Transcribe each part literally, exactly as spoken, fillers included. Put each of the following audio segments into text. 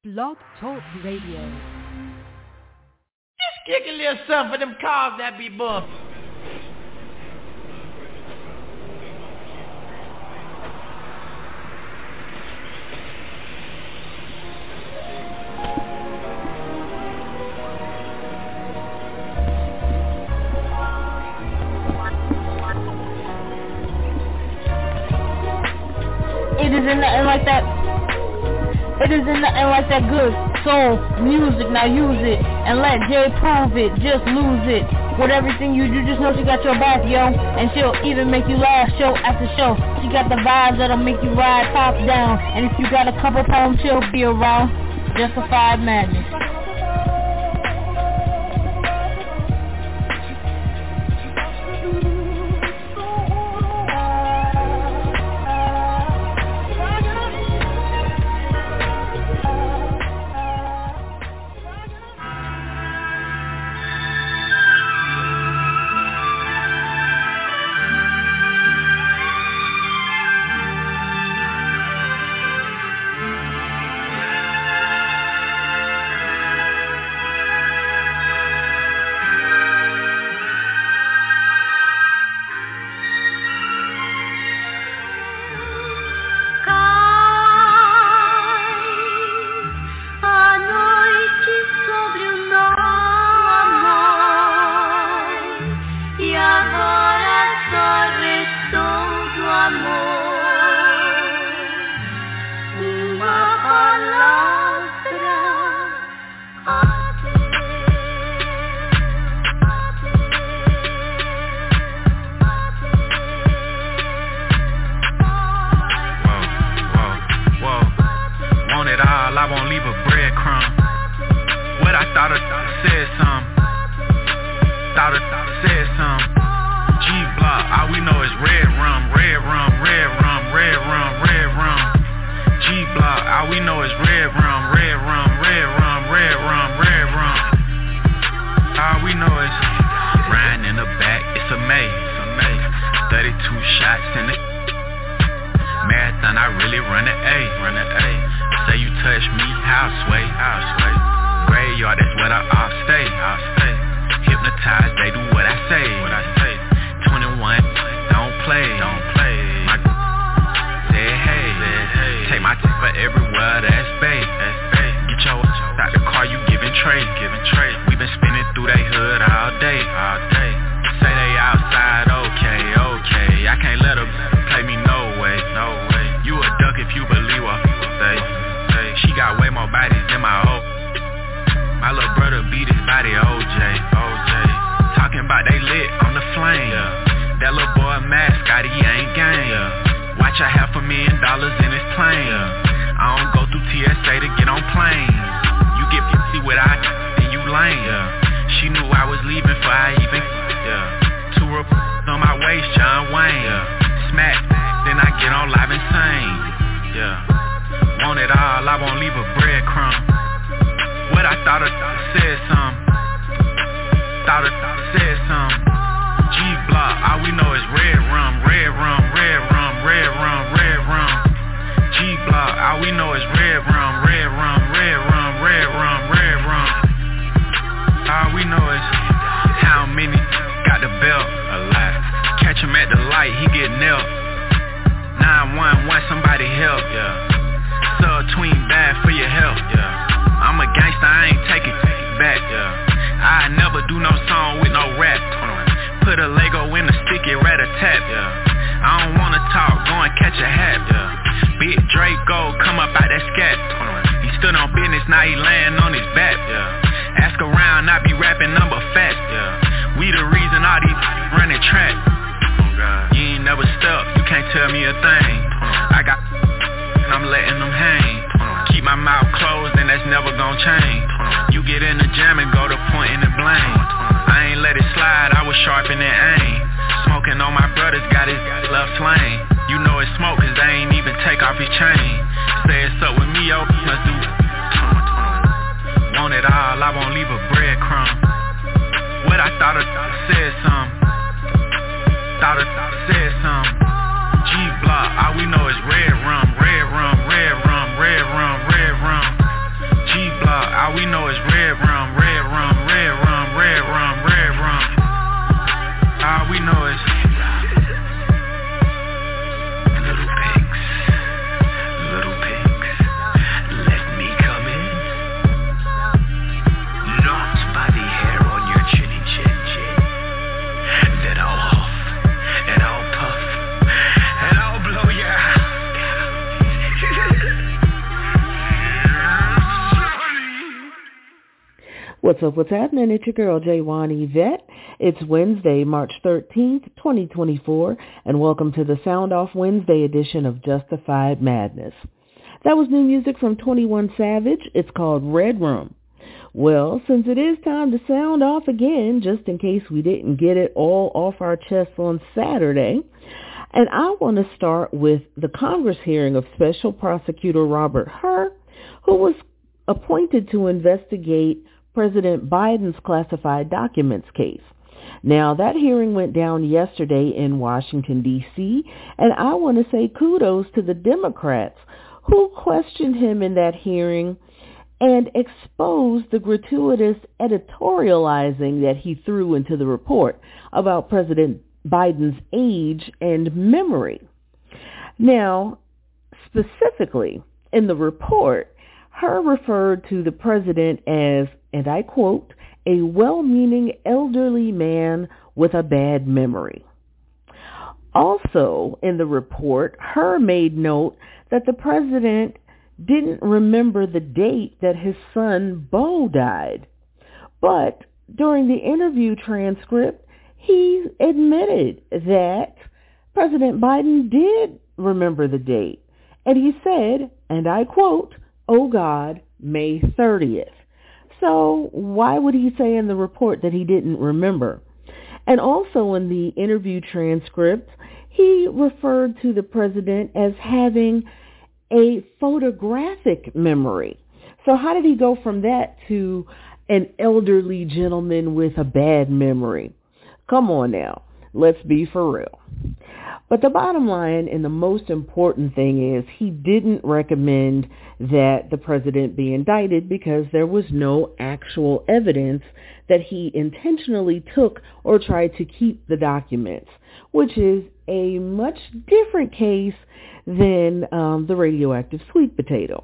Blog Talk Radio. Just kick a little something for them cars that be bumping. It isn't nothing like that. It isn't nothing like that good soul music. Now use it and let Jay prove it. Just lose it. With everything you do, just know she got your back, yo. And she'll even make you laugh show after show. She got the vibes that'll make you ride top down. And if you got a couple pounds, she'll be around. Justified Madness. G-Block, all we know is red rum, red rum, red rum, red rum, red rum. What's up, what's happening? It's your girl, Jaywan Yvette. It's Wednesday, March thirteenth, twenty twenty-four, and welcome to the Sound Off Wednesday edition of Justified Madness. That was new music from twenty-one Savage. It's called Red Room. Well, since it is time to sound off again, just in case we didn't get it all off our chests on Saturday, and I want to start with the Congress hearing of Special Prosecutor Robert Hur, who was appointed to investigate President Biden's classified documents case. Now, that hearing went down yesterday in Washington, D C, and I want to say kudos to the Democrats who questioned him in that hearing and exposed the gratuitous editorializing that he threw into the report about President Biden's age and memory. Now, specifically, in the report, Hur referred to the president as, and I quote, a well-meaning elderly man with a bad memory. Also, in the report, Hur made note that the president didn't remember the date that his son Beau died. But during the interview transcript, he admitted that President Biden did remember the date. And he said, and I quote, "Oh God, May thirtieth. So why would he say in the report that he didn't remember? And also in the interview transcript, he referred to the president as having a photographic memory. So how did he go from that to an elderly gentleman with a bad memory? Come on now, let's be for real. But the bottom line and the most important thing is he didn't recommend that the president be indicted because there was no actual evidence that he intentionally took or tried to keep the documents, which is a much different case than um, the radioactive sweet potato.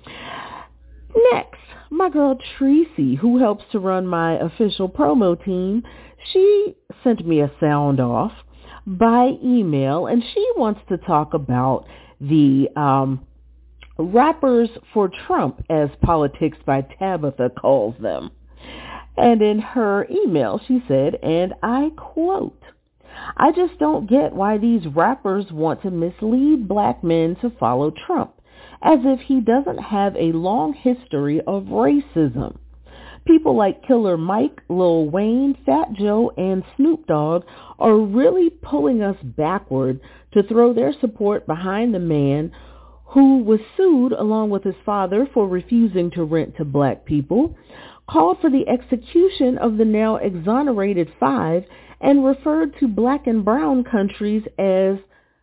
Next, my girl Tracy, who helps to run my official promo team, she sent me a sound off by email, and she wants to talk about the um, rappers for Trump, as Politics by Tabitha calls them. And in her email, she said, and I quote, "I just don't get why these rappers want to mislead black men to follow Trump, as if he doesn't have a long history of racism. People like Killer Mike, Lil Wayne, Fat Joe, and Snoop Dogg are really pulling us backward to throw their support behind the man who was sued along with his father for refusing to rent to black people, called for the execution of the now exonerated five, and referred to black and brown countries as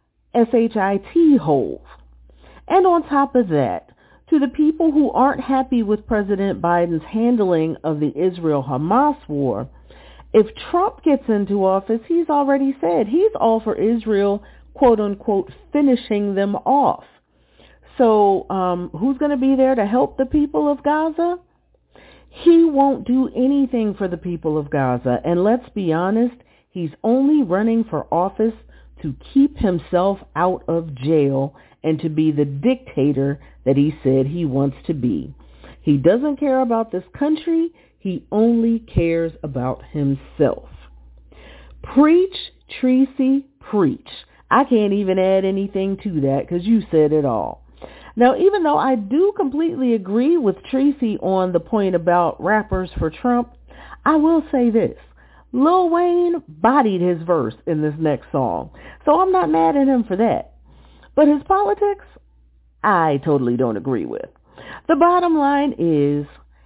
shit holes. And on top of that, to the people who aren't happy with President Biden's handling of the Israel-Hamas war, if Trump gets into office, he's already said he's all for Israel, quote-unquote, finishing them off. So um, who's going to be there to help the people of Gaza? He won't do anything for the people of Gaza. And let's be honest, he's only running for office to keep himself out of jail and to be the dictator that he said he wants to be. He doesn't care about this country. He only cares about himself. Preach, Tracy, preach. I can't even add anything to that because you said it all. Now, even though I do completely agree with Tracy on the point about rappers for Trump, I will say this. Lil Wayne bodied his verse in this next song, so I'm not mad at him for that. But his politics, I totally don't agree with. The bottom line is,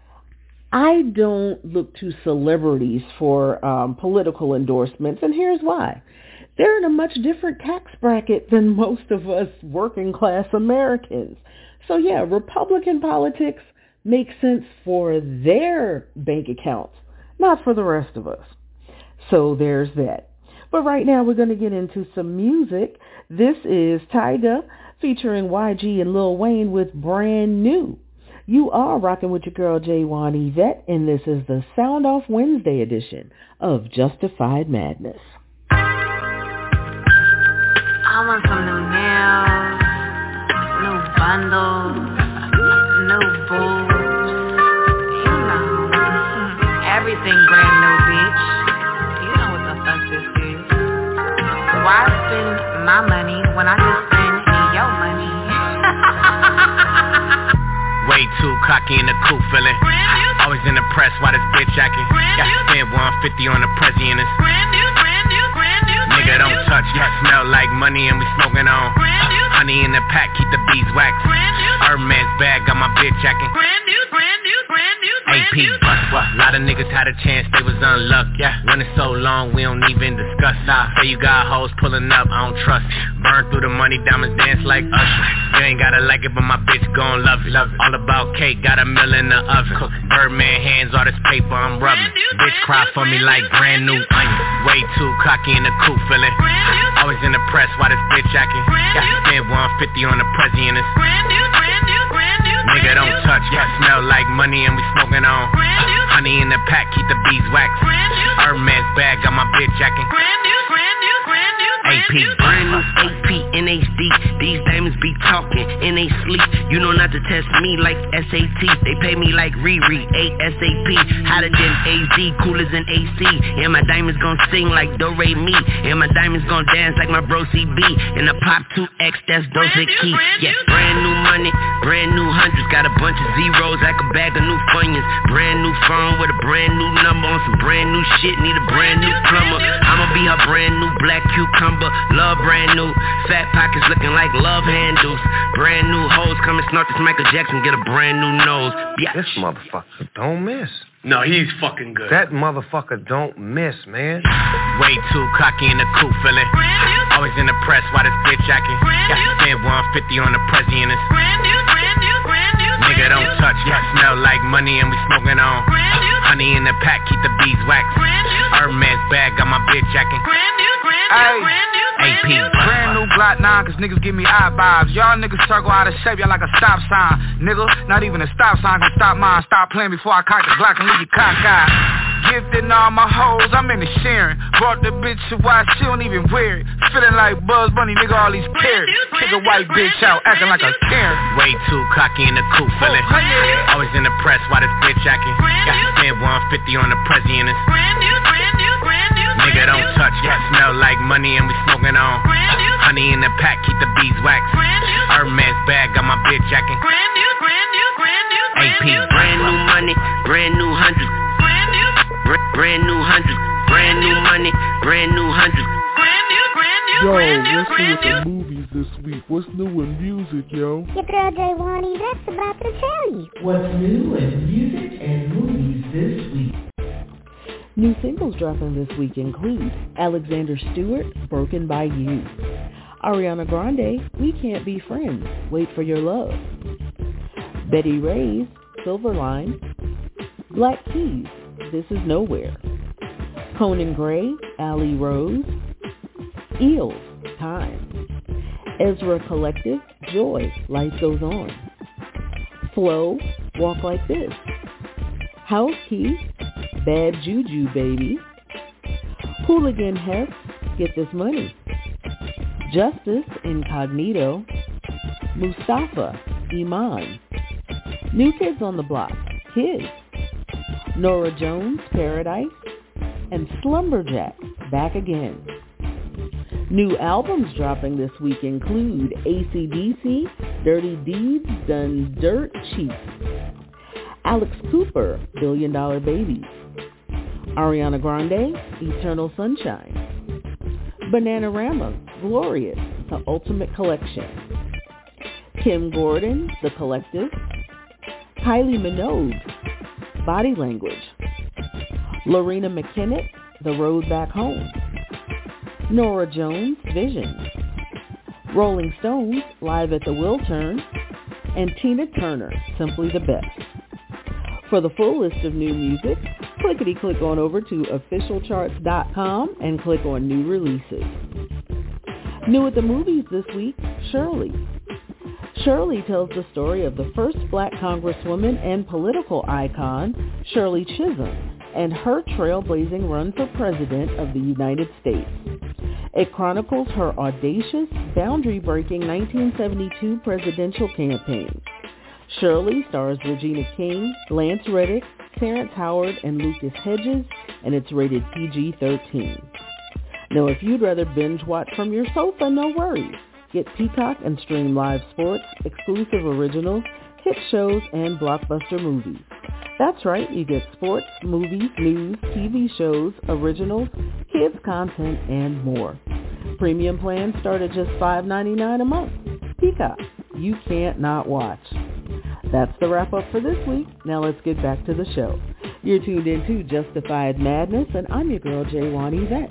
I don't look to celebrities for um, political endorsements, and here's why. They're in a much different tax bracket than most of us working class Americans. So yeah, Republican politics makes sense for their bank accounts, not for the rest of us. So there's that. But right now we're going to get into some music. This is Tyga featuring Y G and Lil Wayne with Brand New. You are rocking with your girl Jaywan Yvette, and this is the Sound Off Wednesday edition of Justified Madness. I want some new nails, new bundles, new boobs, you know. everything brand new, bitch. You know what the fuck this is. Why spend my money when I can spend your money? Way too cocky in the cool feeling. Always in the press, why this bitch acting? Got to spend one fifty on the Prezi and it's nigga don't touch, yeah, smell like money and we smoking on. Honey in the pack, keep the beeswax. Hermes bag, got my bitch acting. A P, what? A lot of niggas had a chance, they was unlucky. Yeah, running so long, we don't even discuss. Nah, say you got hoes pulling up, I don't trust. Burn through the money, diamonds dance like Usher. You ain't gotta like it, but my bitch gon' love it. Love it. All about cake, got a mill in the oven. Birdman hands, all this paper I'm rubbing. Bitch cry for me like brand new onion. Way too cocky in the cool feeling. Always in the press, why this bitch acting? Got to spend one fifty on the Prezi and it's nigga don't touch, yeah, smell like money and we smoking on. Honey in the pack, keep the beeswax. Hermes bag, got my bitch acting. A P, brand new A P, N H D. These diamonds be talking in they sleep. You know not to test me like S A T. They pay me like Riri, A S A P. Hotter than A Z, cooler than A C. And my diamonds gon' sing like Do Re Mi. And my diamonds gon' dance like my bro C B. And I pop two X, that's Doja Key. Yeah, brand new money, brand new hundreds. Got a bunch of zeros like a bag of new Funyuns. Brand new phone with a brand new number on some brand new shit. Need a brand new plumber. I'ma be her brand new black cucumber. Love brand new, fat pockets looking like love handles. Brand new hoes come and snort this Michael Jackson, get a brand new nose. Biatch. This motherfucker don't miss. No, he's fucking good. That motherfucker don't miss, man. Way too cocky in the cool feeling. Always in the press, why this bitch acting? Got to spend one fifty on the Prezi and it's nigga don't touch, yeah, smell like money and we smoking on. Honey in the pack, keep the beeswax. Hermes bag, got my bitch acting. Hey, A P, brand new Glock nine, cause niggas give me eye vibes. Y'all niggas circle out of shape, y'all like a stop sign. Nigga, not even a stop sign can stop mine. Stop playing before I cock the Glock and leave you cockeyed. Gifting all my hoes, I'm in the sharing. Bought the bitch a watch, she don't even wear it. Feeling like Buzz Bunny, nigga, all these carrots. Kick a white bitch out, acting like a Karen. Way too cocky in the cool feeling. Always in the press, why this bitch acting? Got to spend one fifty on the Prezi and it's nigga don't touch, yeah, smell like money and we smoking on. Honey in the pack, keep the beeswax. Hermes bag, got my bitch acting. A P, brand new money, brand new hundreds. Brand new hundreds, brand new money, brand new hundreds. Yo, what's new with the movies this week? What's new in music, yo? Your girl Jay Wani, that's about to tell you. What's new in music and movies this week? New singles dropping this week include Alexander Stewart, Broken by You. Ariana Grande, We Can't Be Friends, Wait for Your Love. Betty Ray's, Silverline. Black Keys, This Is Nowhere. Conan Gray, Alley Rose. Eels, Time. Ezra Collective, Joy, Life Goes On. Flo, Walk Like This. House Key, Bad Juju Baby. Hooligan Hess, Get This Money. Justice, Incognito. Mustafa, Iman. New Kids on the Block, Kids. Nora Jones, Paradise. And Slumberjack, Back Again. New albums dropping this week include A C D C, Dirty Deeds Done Dirt Cheap. Alex Cooper, Billion Dollar Babies. Ariana Grande, Eternal Sunshine. Bananarama, Glorious, The Ultimate Collection. Kim Gordon, The Collective. Kylie Minogue, Body Language. Lorena McKennitt, The Road Back Home. Nora Jones, Vision. Rolling Stones, Live at the Wiltern. And Tina Turner, Simply the Best. For the full list of new music, clickety-click on over to official charts dot com and click on new releases. New at the movies this week, Shirley. Shirley tells the story of the first black congresswoman and political icon, Shirley Chisholm, and her trailblazing run for president of the United States. It chronicles her audacious, boundary-breaking nineteen seventy-two presidential campaign. Shirley stars Regina King, Lance Reddick, Terrence Howard and Lucas Hedges, and it's rated P G thirteen. Now, if you'd rather binge watch from your sofa, no worries. Get Peacock and stream live sports, exclusive originals, hit shows, and blockbuster movies. That's right, you get sports, movies, news, T V shows, originals, kids content, and more. Premium plans start at just five dollars and ninety-nine cents a month. Peacock, you can't not watch. That's the wrap-up for this week. Now let's get back to the show. You're tuned into Justified Madness, and I'm your girl, J-Wan Yvette.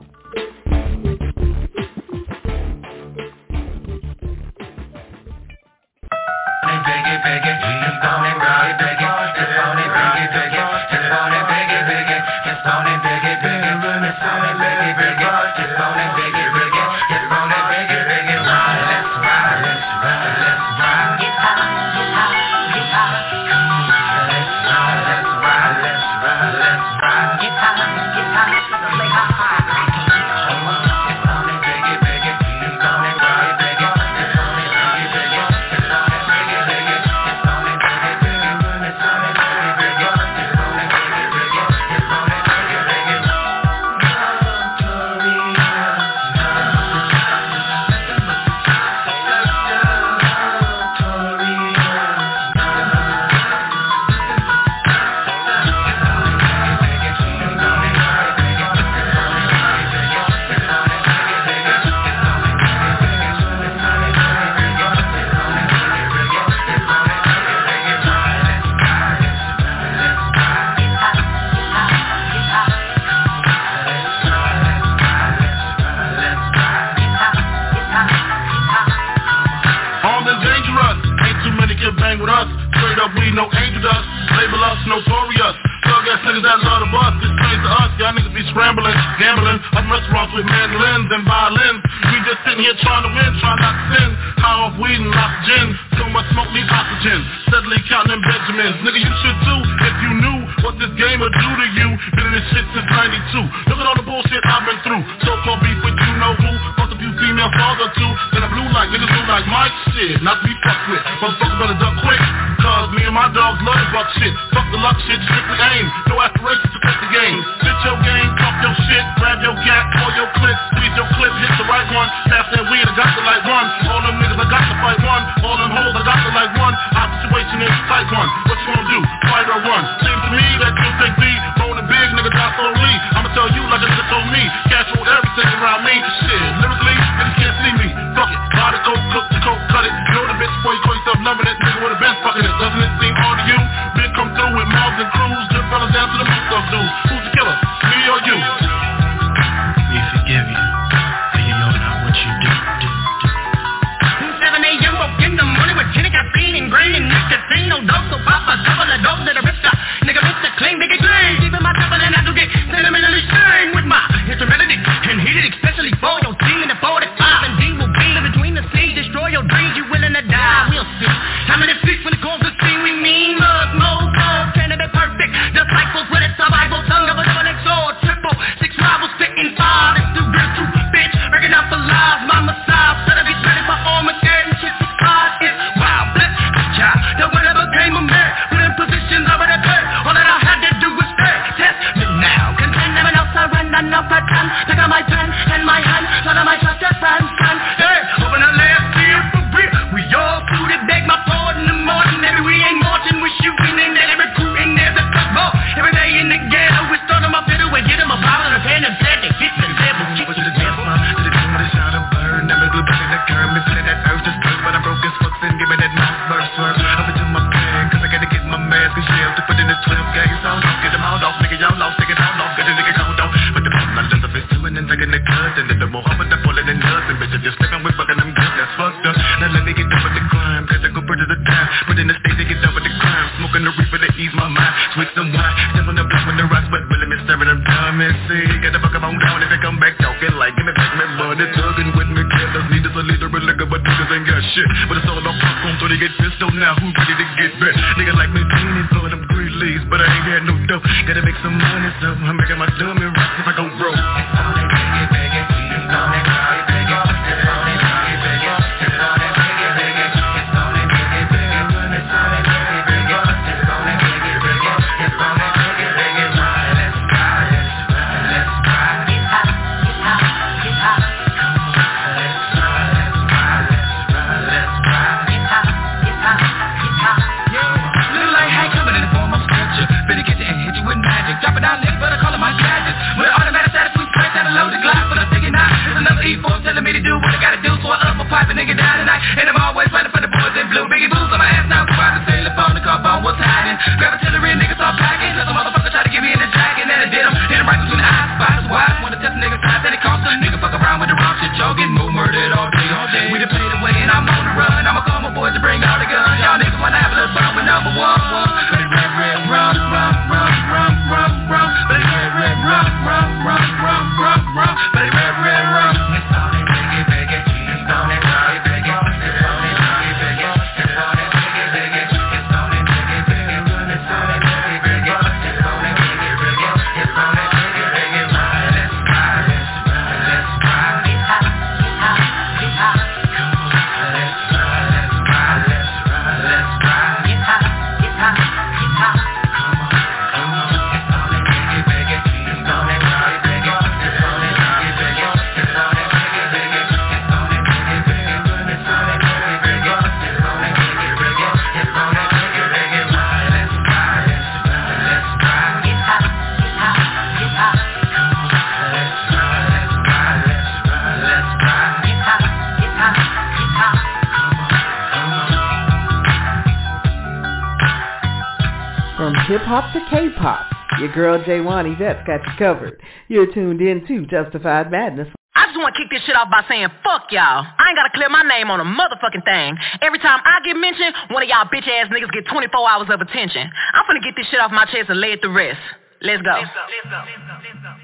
From hip-hop to K-pop, your girl J-Wani Yvette's got you covered. You're tuned in to Justified Madness. I just want to kick this shit off by saying, fuck y'all. I ain't got to clear my name on a motherfucking thing. Every time I get mentioned, one of y'all bitch-ass niggas get twenty-four hours of attention. I'm finna get this shit off my chest and lay it to rest. Let's go. Let's go. Let's go. Let's go.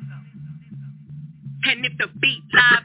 And if the beat live,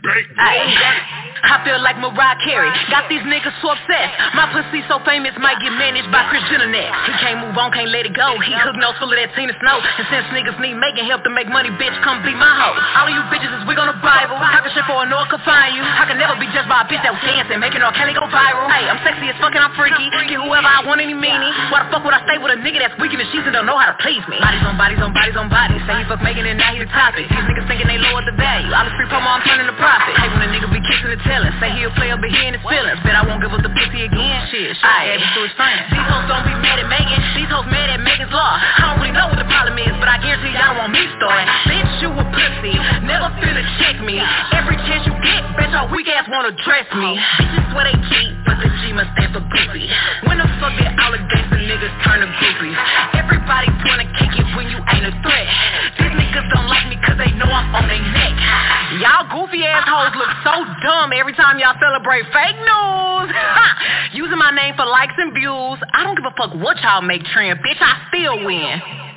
I feel like Mariah Carey. Got these niggas so obsessed. My pussy so famous might get managed by Chris Jenner next. He can't move on, can't let it go. He hook nose full of that Tina Snow. And since niggas need making help to make money, bitch, come be my hoe. All of you bitches is wig on the Bible. Talking shit for a Noah could find you. I can never be judged by a bitch that was dancing, making all Kelly go viral. Hey, I'm sexy as fuck and I'm freaky. Get whoever I want, any meanie. Why the fuck would I stay with a nigga that's weak in the sheets and don't know how to please me? Bodies on bodies on bodies on bodies. Say he fuck making it, now he the topic. These niggas thinking they lowered the value. All the free promo, I'm turning to profit. Hey, when a nigga be kissing and telling, say he'll play up, but he in his feelings. Bet I won't give up the pussy again. Shit, shit, I to his friends. These hoes don't be mad at Megan. These hoes mad at Megan's law. I don't really know what the problem is, but I guarantee y'all don't want me starting. Bitch, you a pussy. Never finna check me. Every chance you get, bet your weak ass wanna dress me. Bitches swear they cheat, but the G must stand for goofy. When the fuck did all the gangsta niggas turn to goofies? Everybody wanna kick it when you ain't a threat. These niggas don't like me cause they know I'm on their neck. Y'all goofy assholes look so dumb every time y'all celebrate fake news. Using my name for likes and views. I don't give a fuck what y'all make trend, bitch, I still win.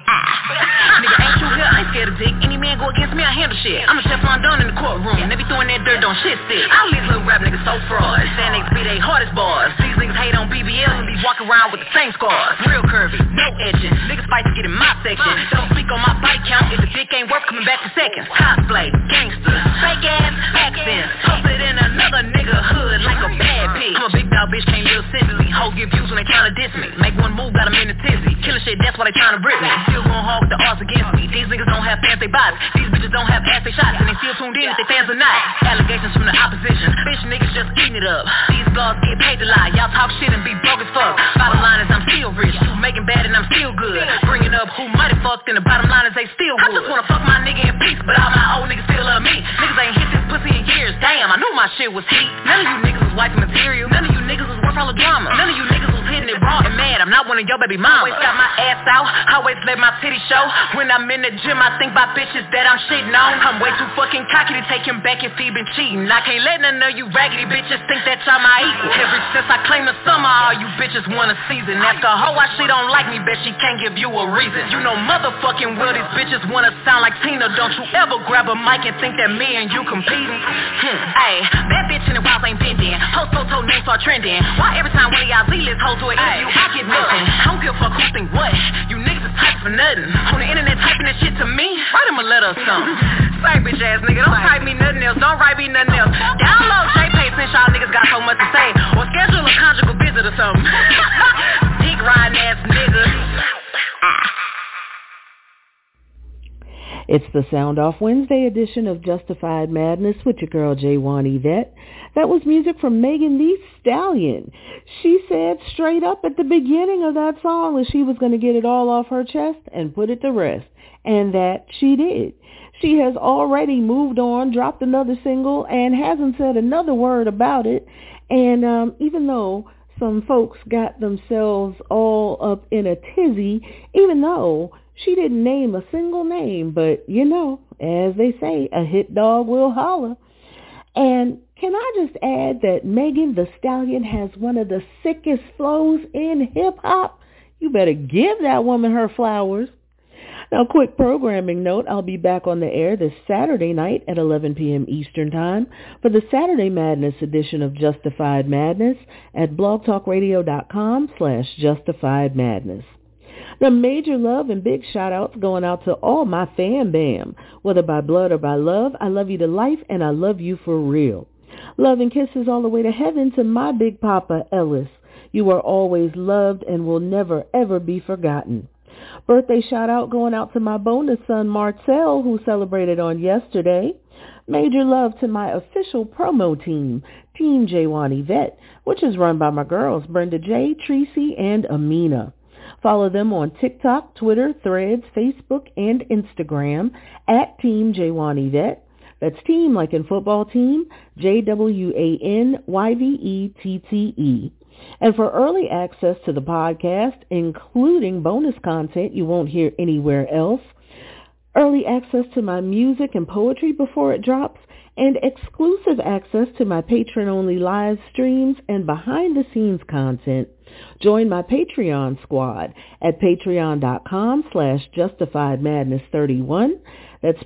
Ah. Nigga, ain't you here? I ain't scared of dick. Any man go against me, I handle shit. I'm a chef on done in the courtroom. They be throwing that dirt on shit stick. All these little rap niggas so fraud. Saying they be they hardest bars. These niggas hate on B B L and be walking around with the same scars. Real curvy, no edging. Niggas fight to get in my section. Don't speak on my body count if the dick ain't worth coming back to seconds. Cosplay, gangsters, fake ass accents. Posted in another nigga hood like a bad pig. I'm a big dog bitch, can't live civilly. Hoes get views when they tryna diss me. Make one move, got them in the tizzy. Killing shit, that's why they tryna brick me. Still going hard with the odds against me. These niggas don't have fancy bodies. These bitches don't have ass they shots. And they still tuned in if they fans or not. Allegations from the opposition. Bitch niggas just eating it up. These blogs get paid to lie. Y'all talk shit and be broke as fuck. Bottom line is I'm still rich. You making bad and I'm still good. Bringing up who might have fucked and the bottom line is they still would. I just wanna fuck my nigga in peace, but all my old niggas still love me. Niggas ain't hit this pussy in years. Damn, I knew my shit was heat. None of you niggas was wifey material. None of you niggas was worth all the drama. None of you niggas was hitting it raw and mad. I'm not one of your baby mamas. Always got my ass out. Always let my titty show. When I'm in the gym, I think about bitches that I'm shitting on. I'm way too fucking cocky to take him back if he been cheating. I can't let none of you raggedy bitches think that y'all my equal. Ever since I claimed the summer, all you bitches want a season. Ask a hoe why she don't like me, bet she can't give you a reason. You know motherfucking well these bitches wanna sound like Tina. Don't you ever grab a mic and think that me and you competing. Hmm, ayy, bad bitch in the wild ain't bending. Host photo names start trending. Why every time one of y'all Z-list hoes do an interview, I get mentioned? I don't give a fuck who think what. You niggas is typing for nothing. On the internet typing that shit to me, write him a letter or something. Sorry bitch ass nigga, don't type me nothing else. Don't write me nothing else. Download J-Pay since y'all niggas got so much to say. Or schedule a conjugal visit or something. Dick riding ass niggas. It's the Sound Off Wednesday edition of Justified Madness with your girl J-Wani Yvette. That was music from Megan Thee Stallion. She said straight up at the beginning of that song that she was going to get it all off her chest and put it to rest. And that she did. She has already moved on, dropped another single, and hasn't said another word about it. And um, even though some folks got themselves all up in a tizzy, even though she didn't name a single name, but, you know, as they say, a hit dog will holler. And can I just add that Megan Thee Stallion has one of the sickest flows in hip-hop? You better give that woman her flowers. Now, quick programming note, I'll be back on the air this Saturday night at eleven p.m. Eastern Time for the Saturday Madness edition of Justified Madness at blogtalkradio.com slash Justified Madness. The major love and big shout-outs going out to all my fam bam. Whether by blood or by love, I love you to life and I love you for real. Love and kisses all the way to heaven to my big papa, Ellis. You are always loved and will never, ever be forgotten. Birthday shout-out going out to my bonus son, Marcel, who celebrated on yesterday. Major love to my official promo team, Team J-Wani Yvette, which is run by my girls, Brenda J, Tracy, and Amina. Follow them on TikTok, Twitter, Threads, Facebook, and Instagram at Team J-Wani Yvette. That's team like in football team, J W A N Y V E T T E. And for early access to the podcast, including bonus content you won't hear anywhere else, early access to my music and poetry before it drops, and exclusive access to my patron-only live streams and behind-the-scenes content, join my Patreon squad at patreon.com slash justifiedmadness31. That's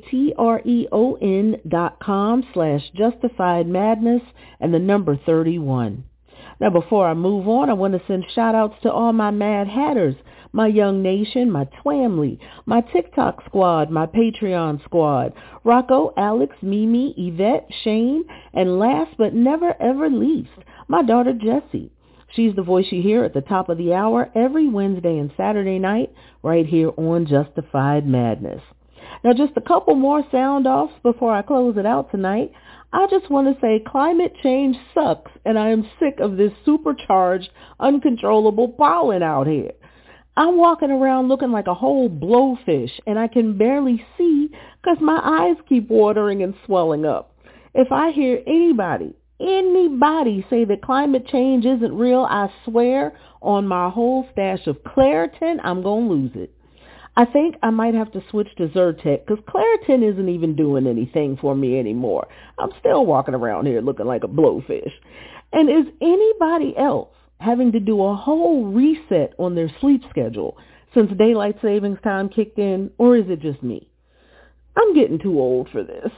P-A-T-R-E-O-N dot com slash justifiedmadness and the number thirty-one. Now, before I move on, I want to send shout-outs to all my Mad Hatters, my Young Nation, my Twamly, my TikTok squad, my Patreon squad, Rocco, Alex, Mimi, Yvette, Shane, and last but never ever least, my daughter Jessie. She's the voice you hear at the top of the hour every Wednesday and Saturday night right here on Justified Madness. Now, just a couple more sound-offs before I close it out tonight. I just want to say climate change sucks, and I am sick of this supercharged, uncontrollable pollen out here. I'm walking around looking like a whole blowfish, and I can barely see because my eyes keep watering and swelling up. If I hear anybody, anybody say that climate change isn't real, I swear on my whole stash of Claritin, I'm going to lose it. I think I might have to switch to Zyrtec because Claritin isn't even doing anything for me anymore. I'm still walking around here looking like a blowfish. And is anybody else having to do a whole reset on their sleep schedule since daylight savings time kicked in, or is it just me? I'm getting too old for this.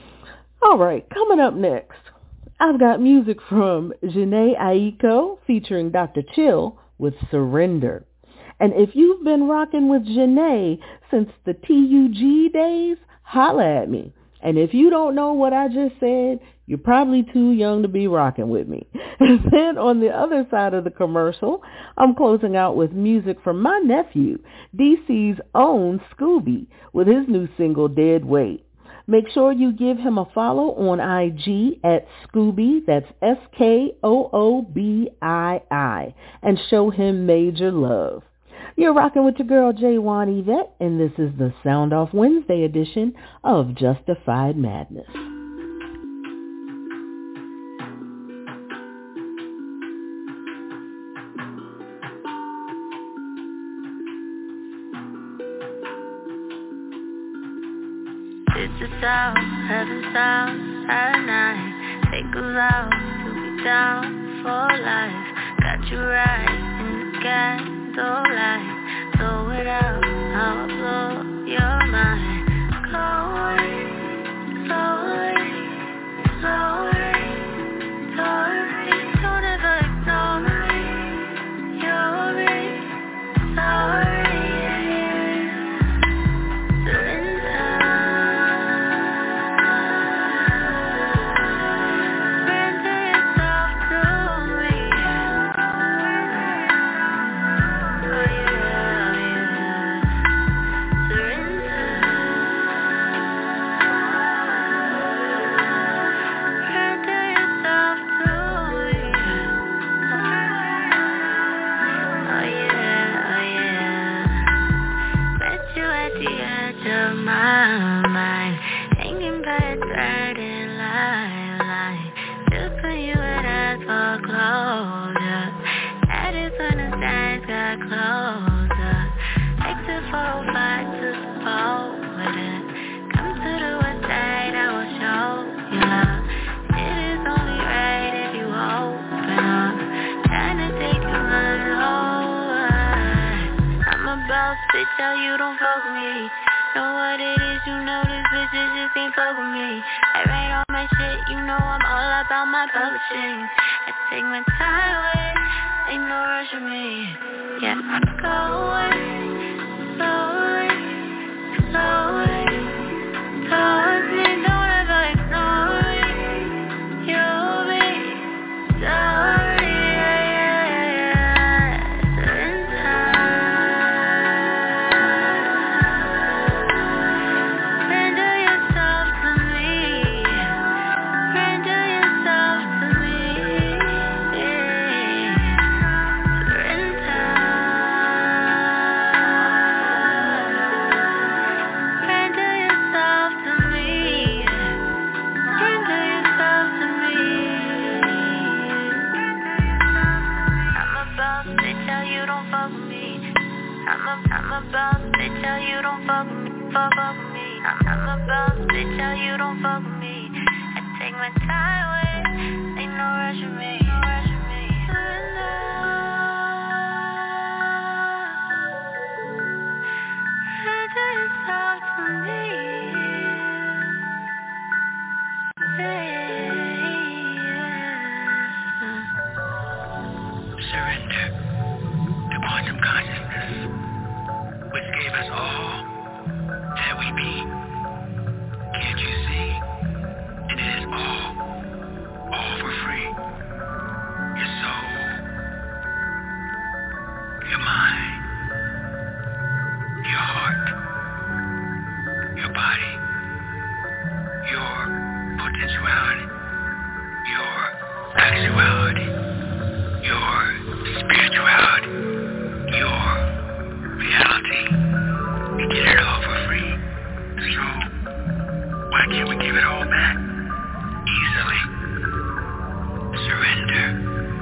All right, coming up next, I've got music from Jhené Aiko featuring Doctor Chill with Surrender. And if you've been rocking with Jhené since the T U G days, holla at me. And if you don't know what I just said, you're probably too young to be rocking with me. And then on the other side of the commercial, I'm closing out with music from my nephew, D C's own Scooby, with his new single, Dead Weight. Make sure you give him a follow on I G at Scooby, that's S K O O B I I, and show him major love. You're rocking with your girl, Jaywan Yvette, and this is the Sound Off Wednesday edition of Justified Madness. It's the sound, heaven sounds at night. Take a vow to be down for life. Got you right in the candlelight. Throw it out, how I blow your mind. Slowly, slowly, slowly, slowly. Don't ever ignore me. You'll be sorry. Tell you don't fuck with me. Know what it is, you know this bitches just can't fuck with me. I write all my shit, you know I'm all about my publishing. I take my time with, ain't no rush with me. Yeah, I'm going slowly, slowly, slowly. Don't ever ignore me. You'll be sorry. I'm a, I'm a boss, bitch, tell you don't fuck with me, fuck, fuck with me. I'm, I'm a boss, bitch, tell you don't fuck with me. I take my time with, ain't no rush with me, no rush with me. Why do you talk to me? Surrender to quantum consciousness, which gave us all that we be. Can't you see? And it is all, all for free. Your soul, your mind, your heart, your body, your potentiality, your actuality, your spirituality, your reality. You get it all for free. So, why can't we give it all back? Easily. Surrender.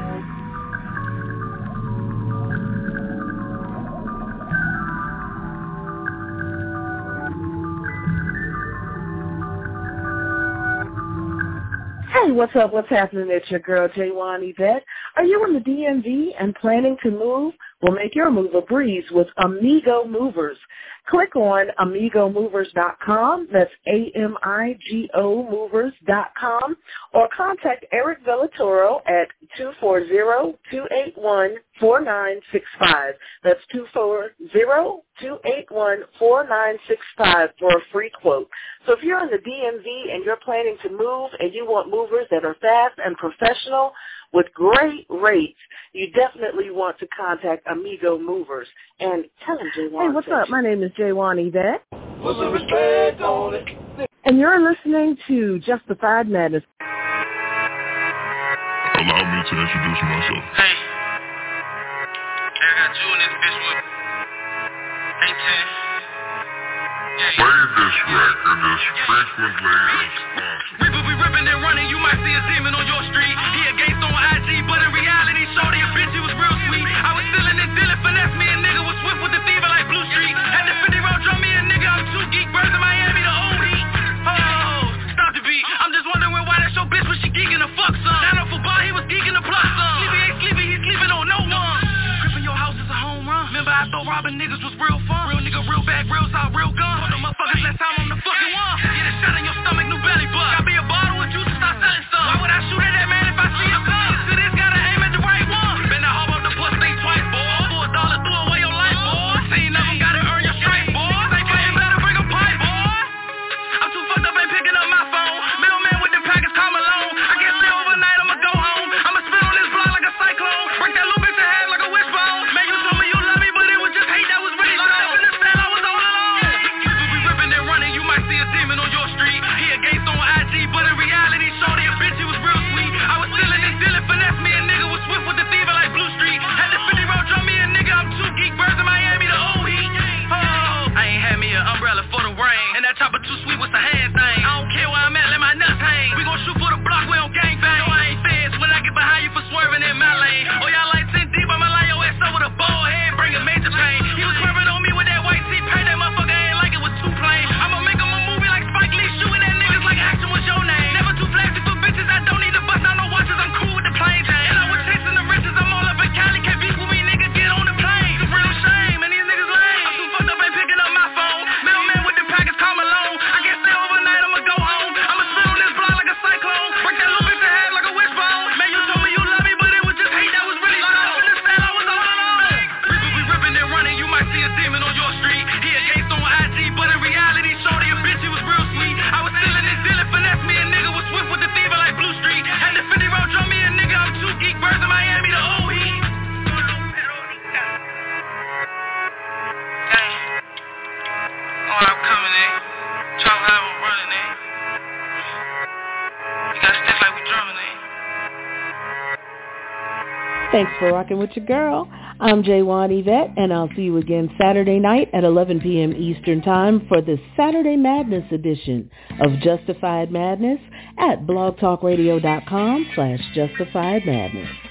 Hey, what's up? What's happening? It's your girl, Jaywan Yvette. Are you in the D M V and planning to move? Well, make your move a breeze with Amigo Movers. Click on amigo movers dot com, that's A M I G O movers dot com, or contact Eric Villatoro at two four zero, two eight one, four nine six five. That's two four zero, two eight one, four nine six five for a free quote. So if you're in the D M V and you're planning to move and you want movers that are fast and professional with great rates, you definitely want to contact Amigo Movers. And tell them Jaywan. Hey, what's up? My name is Jaywan Yvette. Put some respect on it. And you're listening to Justified Madness. Allow me to introduce myself. Hey, I got you in this bitch with eight ten. Yeah, Play this record as frequently as possible. We will be ripping and running, you might see a demon on your street. He a gangsta on I G, but in reality, shorty a bitch, he was real sweet. I was stealing and dealing, finesse me a nigga was swift with the thief like Blue Street. Had the fifty round drum me a nigga, I'm two geek birds in Miami, the old heat. Oh, stop the beat. I'm just wondering why that's your bitch when she geeking the fuck son. Not up for bar, he was geeking the plus son. Sleepy ain't sleepy, he sleeping on no one. Gripping your house is a home run. Remember I thought robbing niggas was real fun. Real nigga, real bag, real out, real gun. Hold the motherfuckers, last time I'm the fucking one. Get a shot in your stomach, new belly bug. Got me a bottle of juice and start selling some. Why would I shoot at that man if I see a gun? To this, gotta aim at the right one. Been to hop up the plus thing twice, boy. For a dollar, threw away your life, boy. Seen of them, gotta earn your stripes, boy. Ain't fighting, better bring a pipe, boy. I'm too fucked up, ain't picking up my phone. Middleman with the package, call Malone. I can't stay overnight, I'ma go home. I'ma spit on this block like a cyclone. Break that little bitch in half like a wishbone. Man, you told me you love me, but it was just hate that was really locked up in the cell, I was all alone. People be ripping and running, you might see a demon on your street. He a gangsta on I G, but in reality, shorty a bitch, he was real sweet. I was stealing and dealing, finesse me a nigga was swift with the thief like Blue Street. Had the fifty round drum me a nigga, I'm two geek birds in Miami, the old heat. Oh, I ain't had me an umbrella for the rain, and that chopper too sweet with the hand thing. I don't care where I'm at, let my nuts hang. We gon' shoot for the block, we don't gang bang. No, I ain't feds when I get behind you for swerving in my lane. Oh, y'all like ten deep, I'ma line your ass up with a bald head, bring a major pain. He was swerving on me with that white tee paint, that motherfucker ain't like it was too plain. I'ma make him a movie like Spike Lee, shooting at niggas like action was your name. Never too flashy for bitches, I don't need to bust out no watches, I'm cool with the plain Jane. And I was chasing the riches, I'm all up in Cali, can't beef with me, nigga, get on the plane. It's real shame, and these niggas lame. I'm too fucked up, ain't picking up my phone. Middleman with the package, call Malone. I can't stay overnight, I'ma go home. I'ma spit on this block like a cyclone. Break that little bitch in half like a wishbone. Man, you told me you love me, but it was just hate that was really locked up in the cell, I was all alone. People be ripping and running, you might see a demon on your street. He a gangsta on I G, but in reality, shorty a bitch, he was real sweet. I was stealing and dealing, finesse me a nigga was swift with the thief like Blue Street. Had the fifty round drum me a nigga, I'm two geek birds in Miami, the old heat. Hey, oh, I'm coming in. Try how I'm running in. You gotta stick like we drumming in. Thanks for rocking with your girl. I'm Jaywan Yvette, and I'll see you again Saturday night at eleven p.m. Eastern Time for the Saturday Madness edition of Justified Madness at blogtalkradio.com slash Justified Madness.